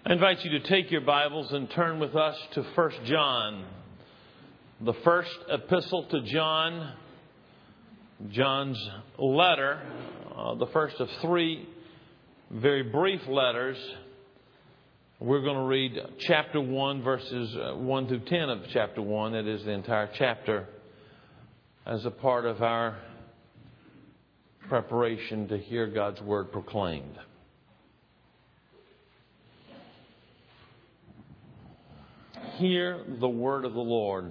I invite you to take your Bibles and turn with us to 1 John, the first epistle to John, John's letter, the first of three very brief letters. We're going to read chapter 1, verses 1 through 10 of chapter 1. That is the entire chapter, as a part of our preparation to hear God's Word proclaimed. Hear the word of the Lord.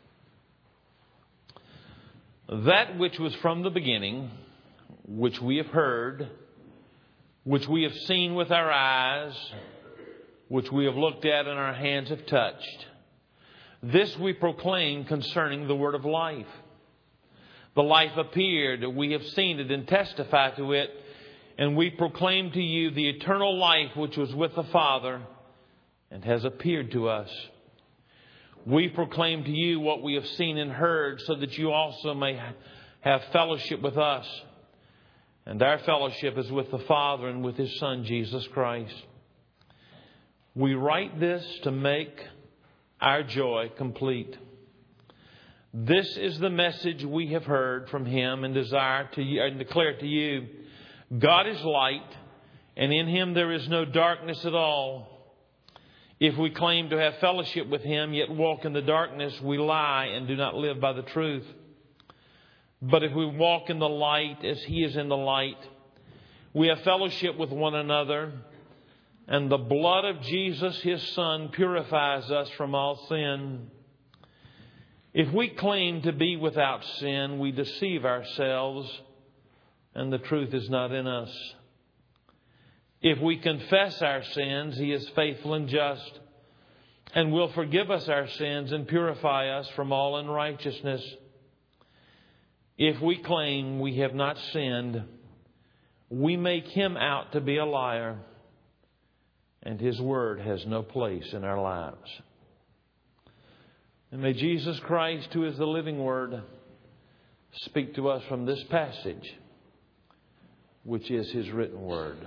That which was from the beginning, which we have heard, which we have seen with our eyes, which we have looked at and our hands have touched, this we proclaim concerning the word of life. The life appeared, we have seen it and testify to it, and we proclaim to you the eternal life which was with the Father and has appeared to us. We proclaim to you what we have seen and heard, so that you also may have fellowship with us. And our fellowship is with the Father and with His Son, Jesus Christ. We write this to make our joy complete. This is the message we have heard from Him and desire to and declare to you. God is light, and in Him there is no darkness at all. If we claim to have fellowship with Him, yet walk in the darkness, we lie and do not live by the truth. But if we walk in the light as He is in the light, we have fellowship with one another, and the blood of Jesus, His Son, purifies us from all sin. If we claim to be without sin, we deceive ourselves, and the truth is not in us. If we confess our sins, He is faithful and just, and will forgive us our sins and purify us from all unrighteousness. If we claim we have not sinned, we make Him out to be a liar, and His word has no place in our lives. And may Jesus Christ, who is the living Word, speak to us from this passage, which is His written Word.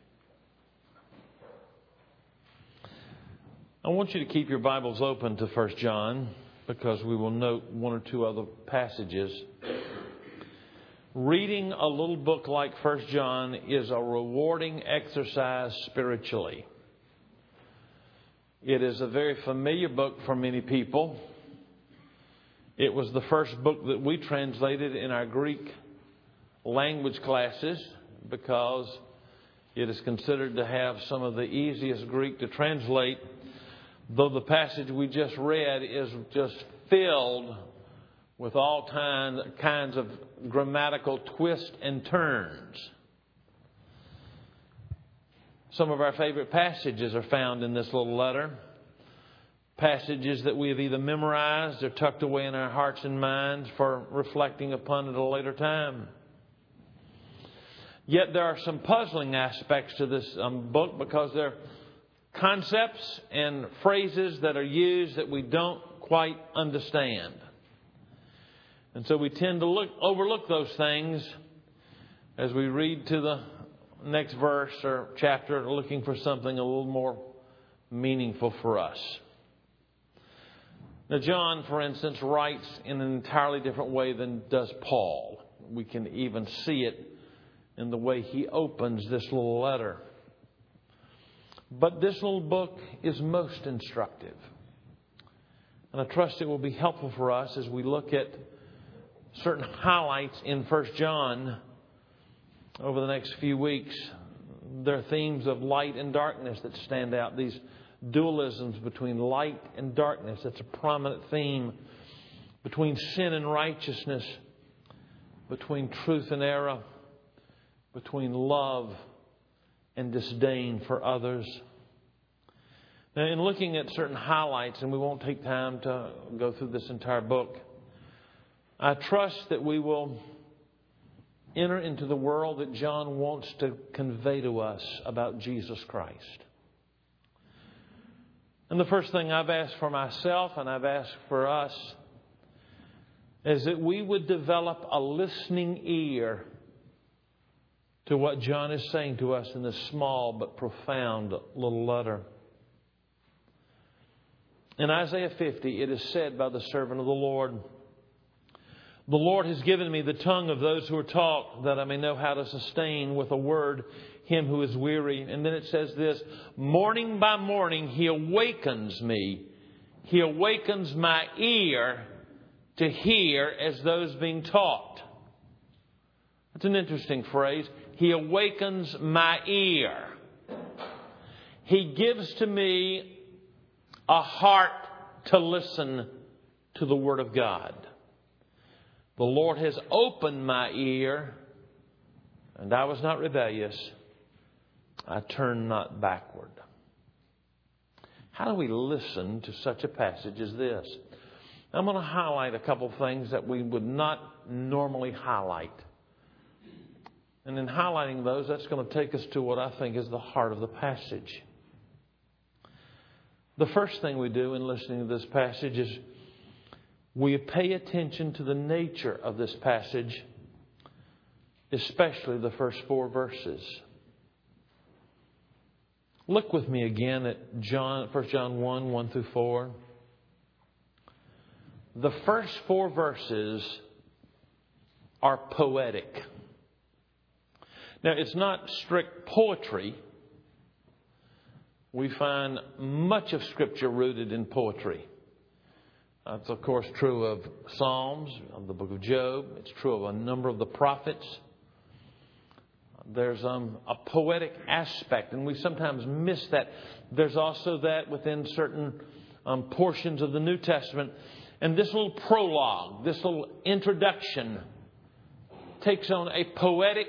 I want you to keep your Bibles open to 1 John, because we will note one or two other passages. Reading a little book like 1 John is a rewarding exercise spiritually. It is a very familiar book for many people. It was the first book that we translated in our Greek language classes, because it is considered to have some of the easiest Greek to translate, though the passage we just read is just filled with all kinds of grammatical twists and turns. Some of our favorite passages are found in this little letter. Passages that we have either memorized or tucked away in our hearts and minds for reflecting upon at a later time. Yet there are some puzzling aspects to this book, because there are concepts and phrases that are used that we don't quite understand. And so we tend to overlook those things as we read to the next verse or chapter, looking for something a little more meaningful for us. Now, John, for instance, writes in an entirely different way than does Paul. We can even see it in the way he opens this little letter. But this little book is most instructive. And I trust it will be helpful for us as we look at certain highlights in 1 John over the next few weeks. There are themes of light and darkness that stand out. These dualisms between light and darkness. That's a prominent theme. Between sin and righteousness. Between truth and error. Between love and disdain for others. Now, in looking at certain highlights, and we won't take time to go through this entire book, I trust that we will enter into the world that John wants to convey to us about Jesus Christ. And the first thing I've asked for myself, and I've asked for us, is that we would develop a listening ear to what John is saying to us in this small but profound little letter. In Isaiah 50, it is said by the servant of the Lord, "The Lord has given me the tongue of those who are taught, that I may know how to sustain with a word him who is weary." And then it says this, "Morning by morning He awakens me. He awakens my ear to hear as those being taught." That's an interesting phrase. He awakens my ear. He gives to me a heart to listen to the Word of God. The Lord has opened my ear, and I was not rebellious. I turned not backward. How do we listen to such a passage as this? I'm going to highlight a couple of things that we would not normally highlight. And in highlighting those, that's going to take us to what I think is the heart of the passage. The first thing we do in listening to this passage is we pay attention to the nature of this passage, especially the first 4 verses. Look with me again at 1 John 1, 1 through 4. The first 4 verses are poetic. Now, it's not strict poetry. We find much of Scripture rooted in poetry. That's, of course, true of Psalms, of the book of Job. It's true of a number of the prophets. There's a poetic aspect, and we sometimes miss that. There's also that within certain portions of the New Testament. And this little prologue, this little introduction, takes on a poetic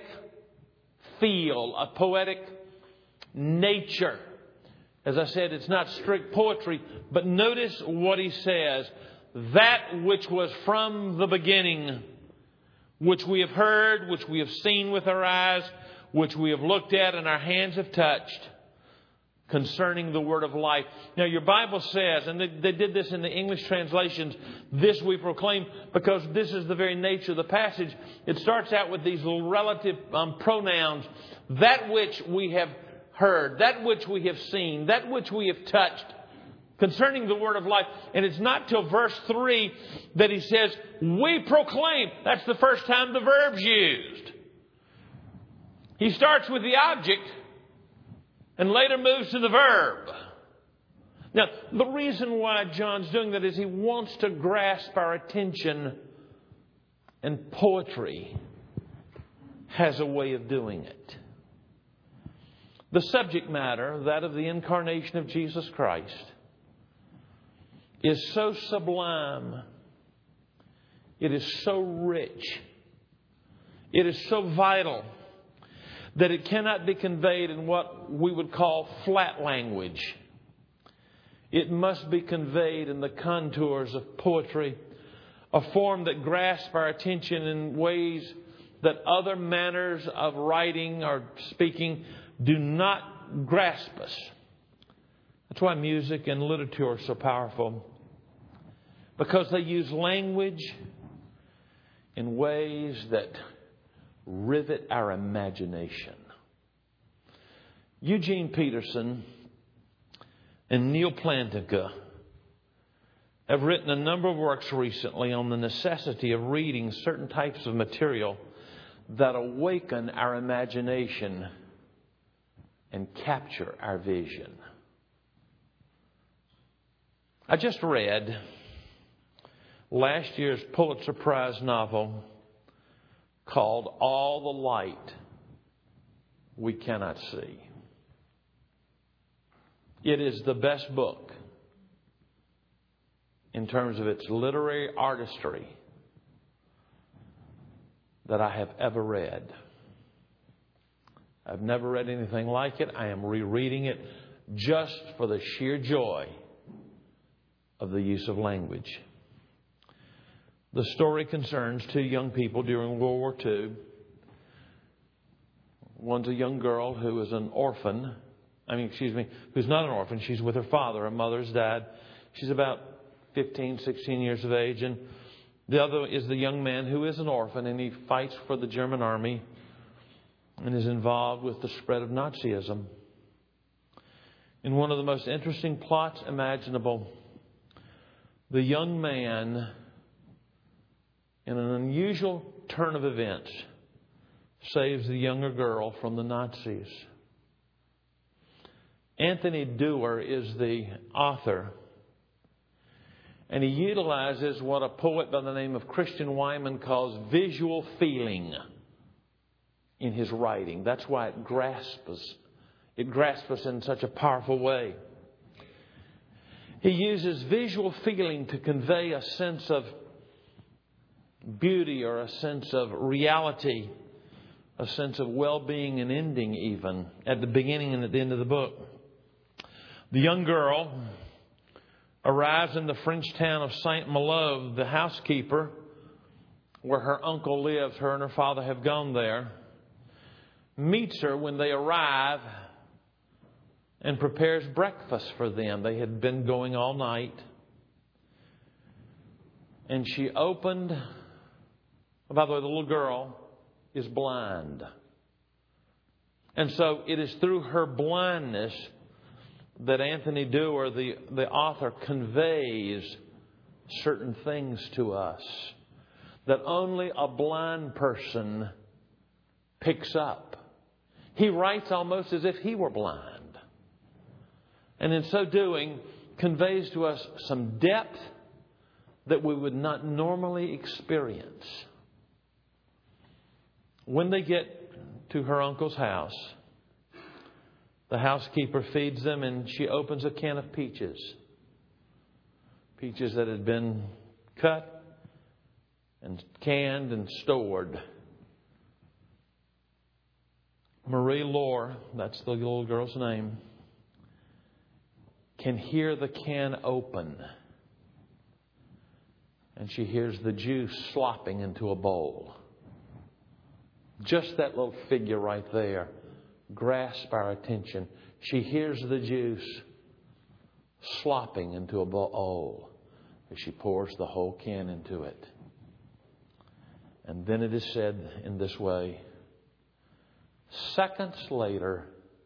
feel, a poetic nature. As I said, it's not strict poetry, but notice what he says. "That which was from the beginning, which we have heard, which we have seen with our eyes, which we have looked at and our hands have touched, concerning the word of life." Now, your Bible says, and they did this in the English translations, "This we proclaim," because this is the very nature of the passage. It starts out with these little relative pronouns. That which we have heard, that which we have seen, that which we have touched, concerning the word of life. And it's not till verse 3 that he says, "We proclaim." That's the first time the verb's used. He starts with the object and later moves to the verb. Now, the reason why John's doing that is he wants to grasp our attention, and poetry has a way of doing it. The subject matter, that of the incarnation of Jesus Christ, is so sublime. It is so rich. It is so vital that it cannot be conveyed in what we would call flat language. It must be conveyed in the contours of poetry, a form that grasps our attention in ways that other manners of writing or speaking do not grasp us. That's why music and literature are so powerful, because they use language in ways that rivet our imagination. Eugene Peterson and Neil Plantinga have written a number of works recently on the necessity of reading certain types of material that awaken our imagination and capture our vision. I just read last year's Pulitzer Prize novel called All the Light We Cannot See. It is the best book in terms of its literary artistry that I have ever read. I've never read anything like it. I am rereading it just for the sheer joy of the use of language. The story concerns 2 young people during World War II. One's a young girl who is an orphan. Who's not an orphan. She's with her father. Her mother's died. She's about 15, 16 years of age. And the other is the young man who is an orphan, and he fights for the German army and is involved with the spread of Nazism. In one of the most interesting plots imaginable, the young man, in an unusual turn of events, saves the younger girl from the Nazis. Anthony Dewar is the author, and he utilizes what a poet by the name of Christian Wyman calls visual feeling in his writing. That's why it grasps us in such a powerful way. He uses visual feeling to convey a sense of beauty or a sense of reality, a sense of well-being and ending even, at the beginning and at the end of the book. The young girl arrives in the French town of Saint-Malo. The housekeeper, where her uncle lives, her and her father have gone there, meets her when they arrive and prepares breakfast for them. They had been going all night. And she opened... By the way, the little girl is blind. And so it is through her blindness that Anthony Dewar, the author, conveys certain things to us that only a blind person picks up. He writes almost as if he were blind. And in so doing, conveys to us some depth that we would not normally experience. When they get to her uncle's house, the housekeeper feeds them, and she opens a can of peaches. Peaches that had been cut and canned and stored. Marie Laure, that's the little girl's name, can hear the can open. And she hears the juice slopping into a bowl. Just that little figure right there grasps our attention. She hears the juice slopping into a bowl as she pours the whole can into it. And then it is said in this way, seconds later,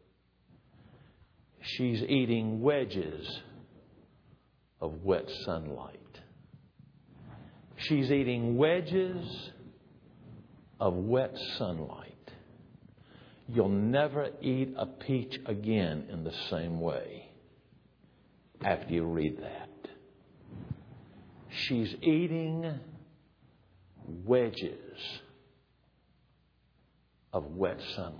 she's eating wedges of wet sunlight. She's eating wedges of wet sunlight. You'll never eat a peach again in the same way after you read that. She's eating wedges of wet sunlight.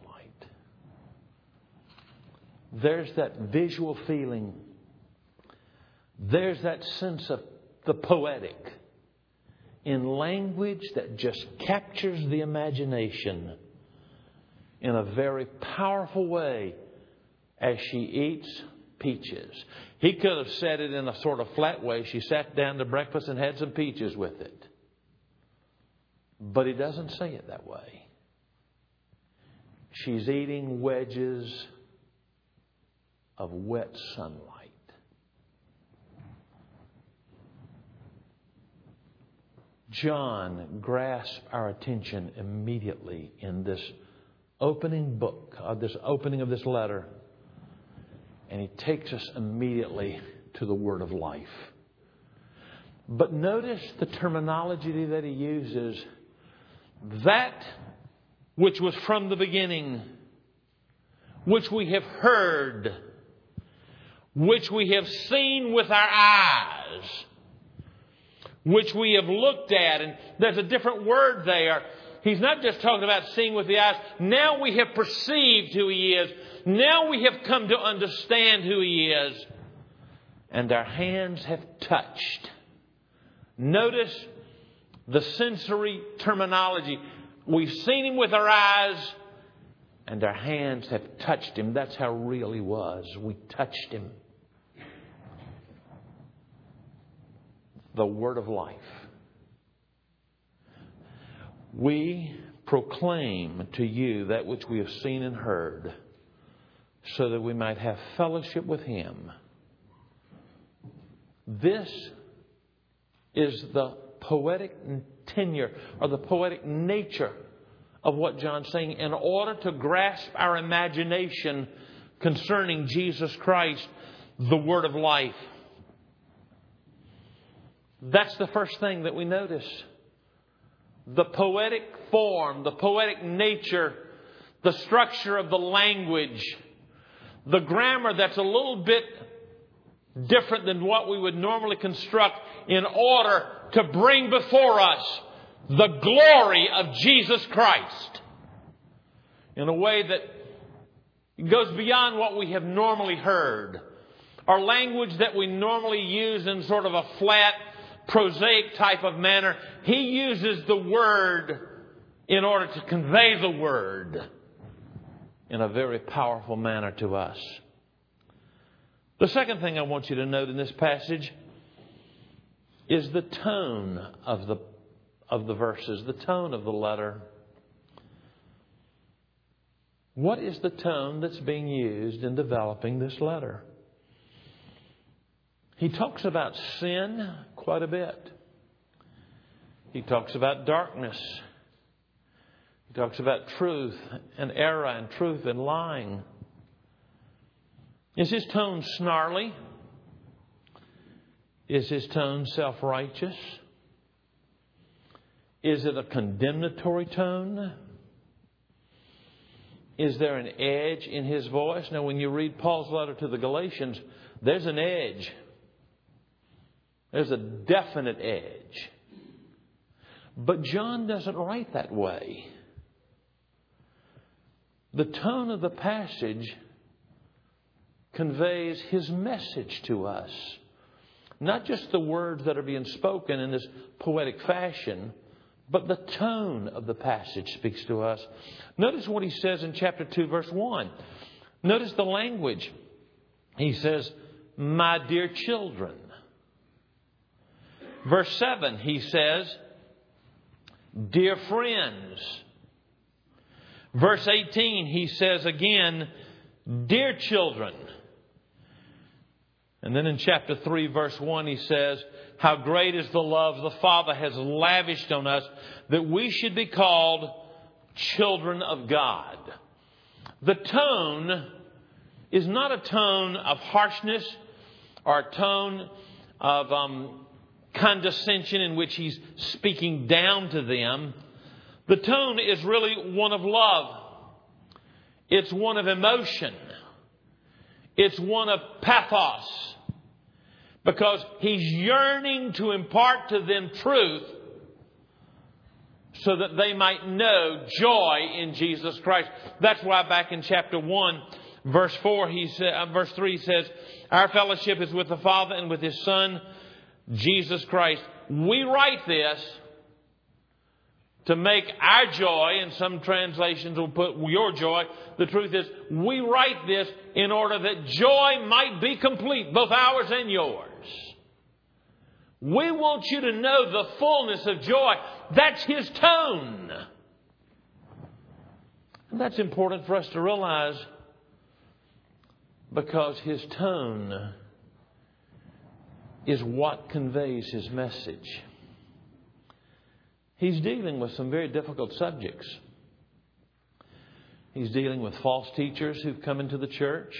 There's that visual feeling. There's that sense of the poetic in language that just captures the imagination in a very powerful way as she eats peaches. He could have said it in a sort of flat way. She sat down to breakfast and had some peaches with it. But he doesn't say it that way. She's eating wedges of wet sunlight. John grasps our attention immediately in this opening book, this opening of this letter. And he takes us immediately to the word of life. But notice the terminology that he uses. That which was from the beginning, which we have heard, which we have seen with our eyes, which we have looked at. And there's a different word there. He's not just talking about seeing with the eyes. Now we have perceived who He is. Now we have come to understand who He is. And our hands have touched. Notice the sensory terminology. We've seen Him with our eyes, and our hands have touched Him. That's how real He was. We touched Him. The word of life. We proclaim to you that which we have seen and heard, so that we might have fellowship with Him. This is the poetic tenure or the poetic nature of what John's saying. In order to grasp our imagination concerning Jesus Christ, the Word of life. That's the first thing that we notice. The poetic form, the poetic nature, the structure of the language, the grammar that's a little bit different than what we would normally construct in order to bring before us the glory of Jesus Christ in a way that goes beyond what we have normally heard. Our language that we normally use in sort of a flat, prosaic type of manner, he uses the Word in order to convey the Word in a very powerful manner to us. The second thing I want you to note in this passage is the tone of the verses, the tone of the letter. What is the tone that's being used in developing this letter? He talks about sin quite a bit. He talks about darkness. He talks about truth and error and truth and lying. Is his tone snarly? Is his tone self-righteous? Is it a condemnatory tone? Is there an edge in his voice? Now, when you read Paul's letter to the Galatians, there's an edge. There's a definite edge. But John doesn't write that way. The tone of the passage conveys his message to us. Not just the words that are being spoken in this poetic fashion, but the tone of the passage speaks to us. Notice what he says in chapter 2, verse 1. Notice the language. He says, "My dear children." Verse 7, he says, "Dear friends." Verse 18, he says again, "Dear children." And then in chapter 3, verse 1, he says, "How great is the love the Father has lavished on us that we should be called children of God." The tone is not a tone of harshness or a tone of condescension in which he's speaking down to them. The tone is really one of love. It's one of emotion. It's one of pathos. Because he's yearning to impart to them truth so that they might know joy in Jesus Christ. That's why back in chapter 1, verse 3, he says, "Our fellowship is with the Father and with His Son, Jesus Christ." We write this to make our joy, and some translations will put your joy. The truth is, we write this in order that joy might be complete, both ours and yours. We want you to know the fullness of joy. That's his tone. And that's important for us to realize, because his tone is what conveys his message. He's dealing with some very difficult subjects. He's dealing with false teachers who've come into the church.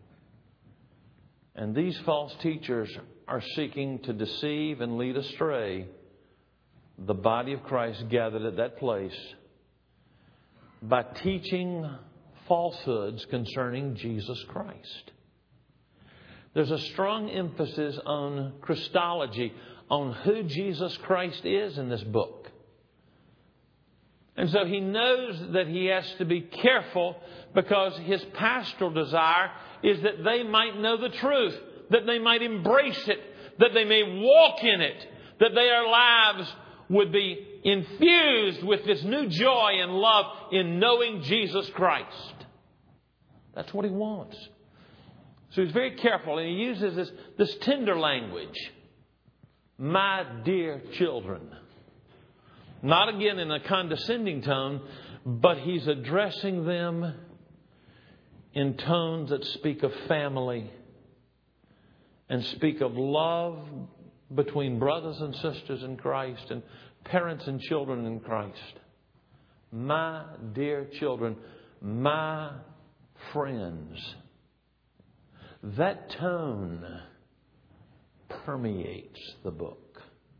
And these false teachers are seeking to deceive and lead astray the body of Christ gathered at that place by teaching falsehoods concerning Jesus Christ. There's a strong emphasis on Christology, on who Jesus Christ is in this book. And so he knows that he has to be careful, because his pastoral desire is that they might know the truth, that they might embrace it, that they may walk in it, that their lives would be infused with this new joy and love in knowing Jesus Christ. That's what he wants. So he's very careful, and he uses this tender language. My dear children. Not again in a condescending tone, but he's addressing them in tones that speak of family and speak of love between brothers and sisters in Christ and parents and children in Christ. My dear children, my friends. That tone permeates the book.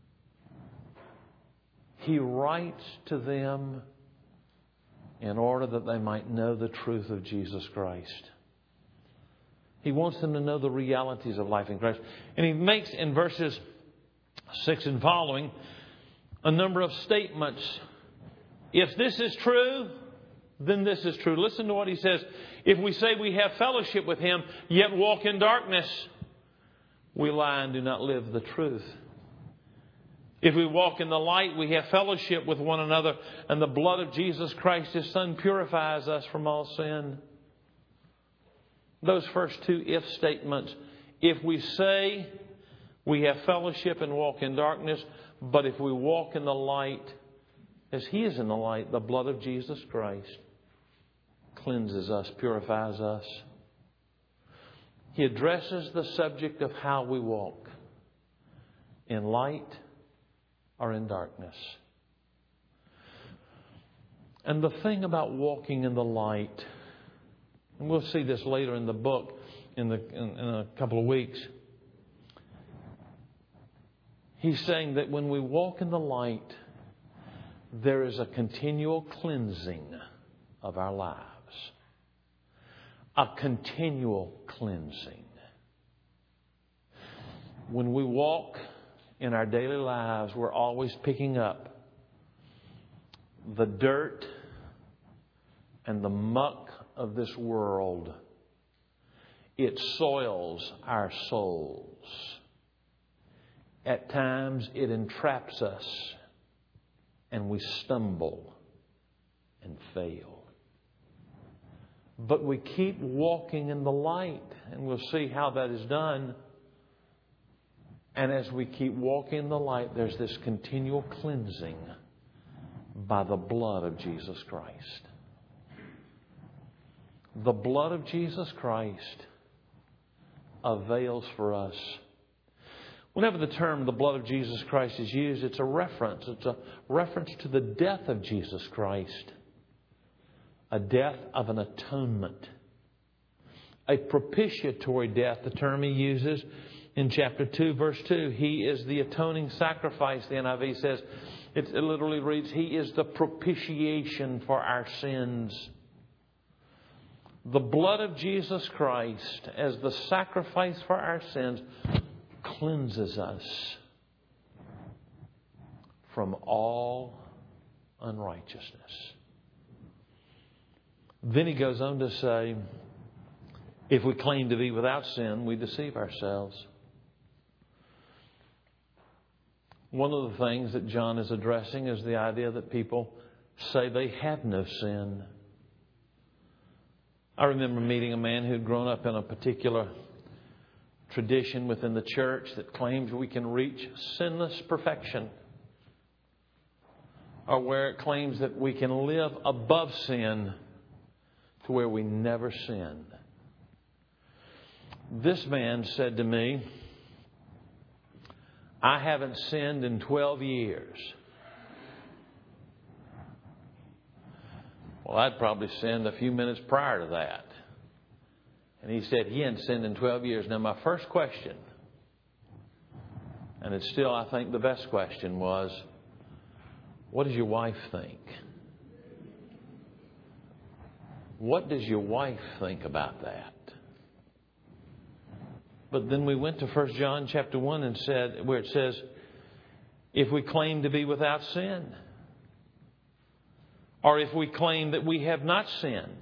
He writes to them in order that they might know the truth of Jesus Christ. He wants them to know the realities of life in Christ. And he makes in verses 6 and following a number of statements. If this is true, then this is true. Listen to what he says. If we say we have fellowship with Him, yet walk in darkness, we lie and do not live the truth. If we walk in the light, we have fellowship with one another, and the blood of Jesus Christ, His Son, purifies us from all sin. Those first two if statements. If we say we have fellowship and walk in darkness, but if we walk in the light, as He is in the light, the blood of Jesus Christ cleanses us, purifies us. He addresses the subject of how we walk, in light or in darkness. And the thing about walking in the light, and we'll see this later in the book in a couple of weeks. He's saying that when we walk in the light, there is a continual cleansing of our lives. A continual cleansing. When we walk in our daily lives, we're always picking up the dirt and the muck of this world. It soils our souls. At times it entraps us and we stumble and fail. But we keep walking in the light, and we'll see how that is done. And as we keep walking in the light, there's this continual cleansing by the blood of Jesus Christ. The blood of Jesus Christ avails for us. Whenever the term the blood of Jesus Christ is used, it's a reference. It's a reference to the death of Jesus Christ. A death of an atonement. A propitiatory death, the term he uses in chapter 2, verse 2. He is the atoning sacrifice, the NIV says. It literally reads, He is the propitiation for our sins. The blood of Jesus Christ, as the sacrifice for our sins, cleanses us from all unrighteousness. Then he goes on to say, if we claim to be without sin, we deceive ourselves. One of the things that John is addressing is the idea that people say they have no sin. I remember meeting a man who'd grown up in a particular tradition within the church that claims we can reach sinless perfection, or where it claims that we can live above sin to where we never sin. This man said to me, I haven't sinned in 12 years. Well, I'd probably sinned a few minutes prior to that. And he said he hadn't sinned in 12 years. Now, my first question, and it's still, I think, the best question, was, what does your wife think? What does your wife think about that? But then we went to 1 John chapter 1 and said, where it says, if we claim to be without sin, or if we claim that we have not sinned,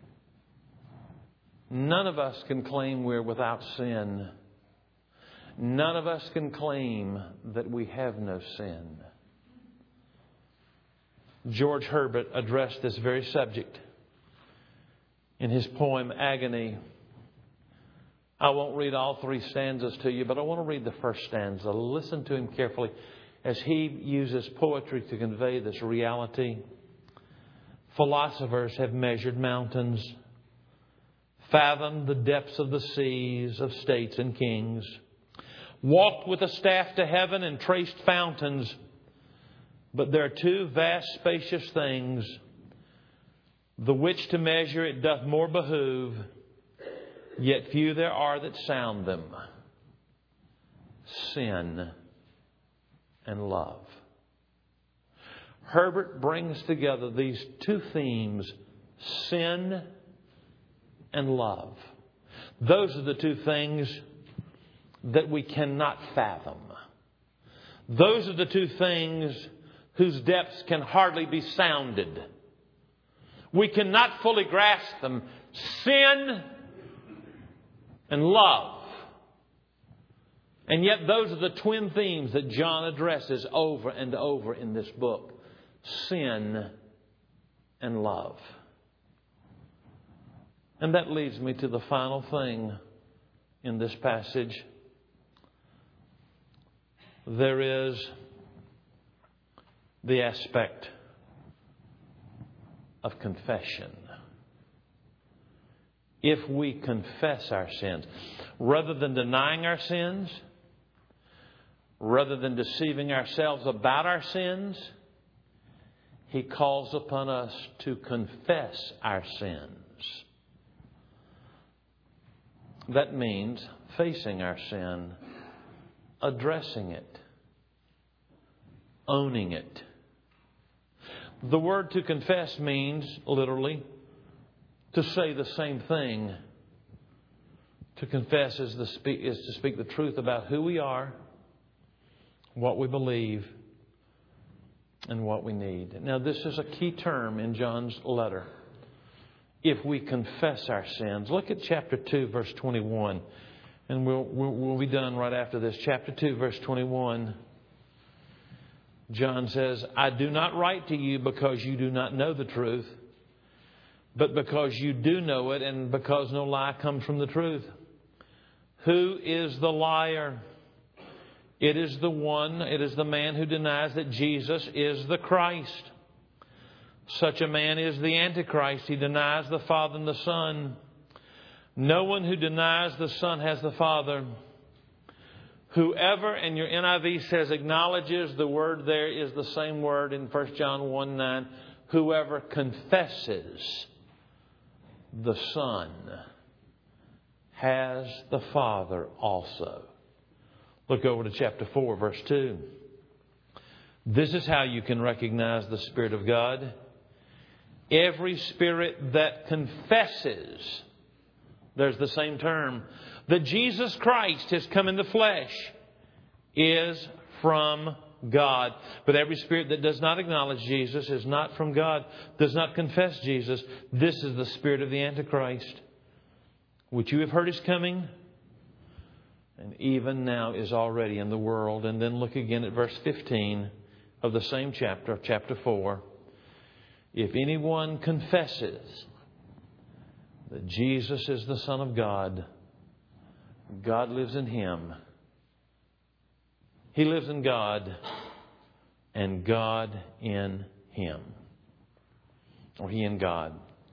none of us can claim we're without sin. None of us can claim that we have no sin. George Herbert addressed this very subject in his poem, Agony. I won't read all 3 stanzas to you, but I want to read the first stanza. Listen to him carefully as he uses poetry to convey this reality. Philosophers have measured mountains, fathomed the depths of the seas of states and kings, walked with a staff to heaven and traced fountains. But there are 2 vast spacious things, the which to measure it doth more behoove, yet few there are that sound them, sin and love. Herbert brings together these two themes, sin and love. Those are the two things that we cannot fathom. Those are the two things whose depths can hardly be sounded. We cannot fully grasp them. Sin and love. And yet those are the twin themes that John addresses over and over in this book. Sin and love. And that leads me to the final thing in this passage. There is the aspect of confession. If we confess our sins, rather than denying our sins, rather than deceiving ourselves about our sins, He calls upon us to confess our sins. That means facing our sin, addressing it, owning it. The word to confess means, literally, to say the same thing. To confess is to speak the truth about who we are, what we believe, and what we need. Now, this is a key term in John's letter. If we confess our sins. Look at chapter 2, verse 21. And we'll be done right after this. Chapter 2, verse 21. John says, I do not write to you because you do not know the truth, but because you do know it, and because no lie comes from the truth. Who is the liar? It is the man who denies that Jesus is the Christ. Such a man is the Antichrist. He denies the Father and the Son. No one who denies the Son has the Father. Whoever, and your NIV says acknowledges, the word there is the same word in 1 John 1:9. Whoever confesses the Son has the Father also. Look over to chapter 4, verse 2. This is how you can recognize the Spirit of God. Every spirit that confesses, there's the same term, that Jesus Christ has come in the flesh is from God. But every spirit that does not acknowledge Jesus is not from God, does not confess Jesus. This is the spirit of the Antichrist, which you have heard is coming, and even now is already in the world. And then look again at verse 15 of the same chapter, chapter 4. If anyone confesses that Jesus is the Son of God, God lives in him. He lives in God, and God in him. Or he in God.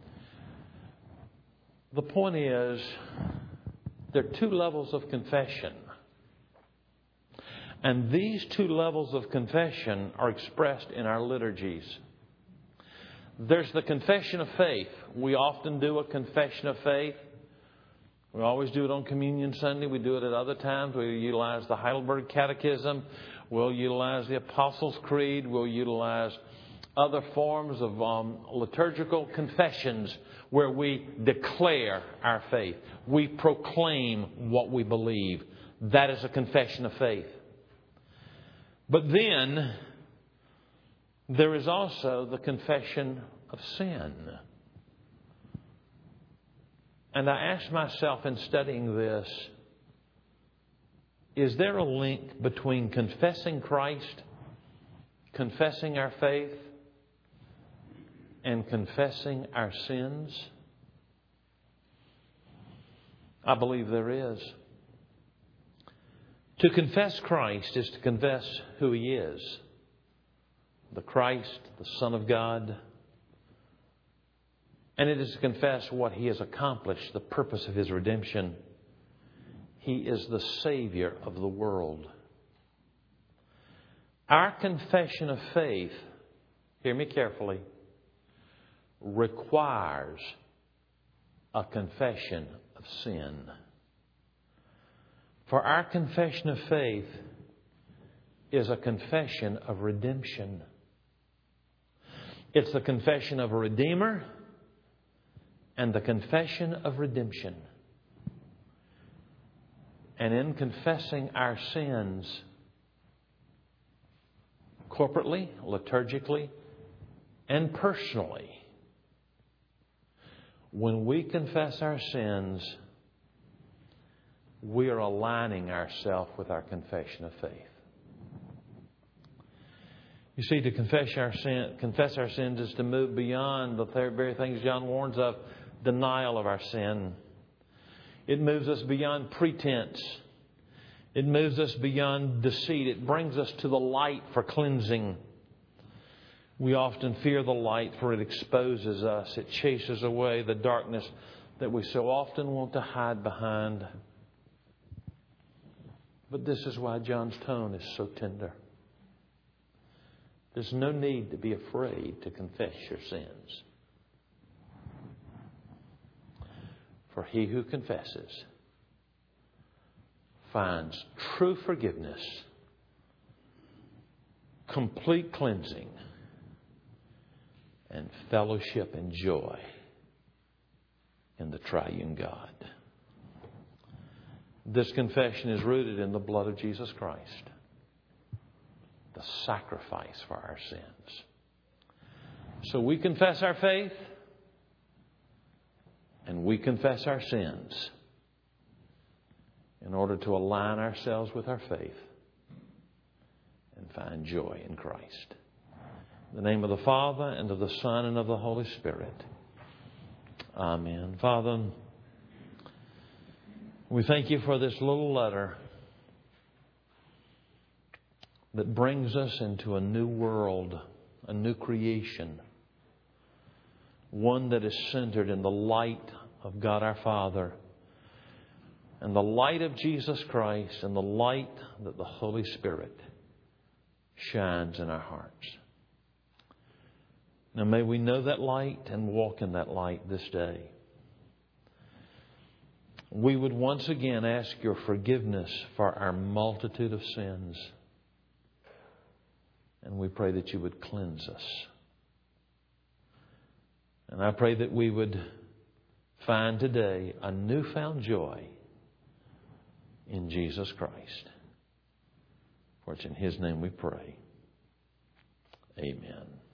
The point is, there are two levels of confession. And these two levels of confession are expressed in our liturgies. There's the confession of faith. We often do a confession of faith. We always do it on Communion Sunday. We do it at other times. We utilize the Heidelberg Catechism. We'll utilize the Apostles' Creed. We'll utilize other forms of liturgical confessions where we declare our faith. We proclaim what we believe. That is a confession of faith. But then there is also the confession of sin. And I asked myself in studying this, is there a link between confessing Christ, confessing our faith, and confessing our sins? I believe there is. To confess Christ is to confess who He is. The Christ, the Son of God. And it is to confess what He has accomplished, the purpose of His redemption. He is the Savior of the world. Our confession of faith, hear me carefully, requires a confession of sin. For our confession of faith is a confession of redemption. It's the confession of a Redeemer and the confession of redemption. And in confessing our sins, corporately, liturgically, and personally, when we confess our sins, we are aligning ourselves with our confession of faith. You see, to confess our sins is to move beyond the very things John warns of, denial of our sin. It moves us beyond pretense. It moves us beyond deceit. It brings us to the light for cleansing. We often fear the light, for it exposes us. It chases away the darkness that we so often want to hide behind. But this is why John's tone is so tender. There's no need to be afraid to confess your sins. For he who confesses finds true forgiveness, complete cleansing, and fellowship and joy in the triune God. This confession is rooted in the blood of Jesus Christ, the sacrifice for our sins. So we confess our faith and we confess our sins in order to align ourselves with our faith and find joy in Christ. In the name of the Father, and of the Son, and of the Holy Spirit. Amen. Father, we thank you for this little letter that brings us into a new world, a new creation, one that is centered in the light of God our Father, and the light of Jesus Christ, and the light that the Holy Spirit shines in our hearts. Now may we know that light and walk in that light this day. We would once again ask your forgiveness for our multitude of sins. And we pray that you would cleanse us. And I pray that we would find today a newfound joy in Jesus Christ. For it's in His name we pray. Amen.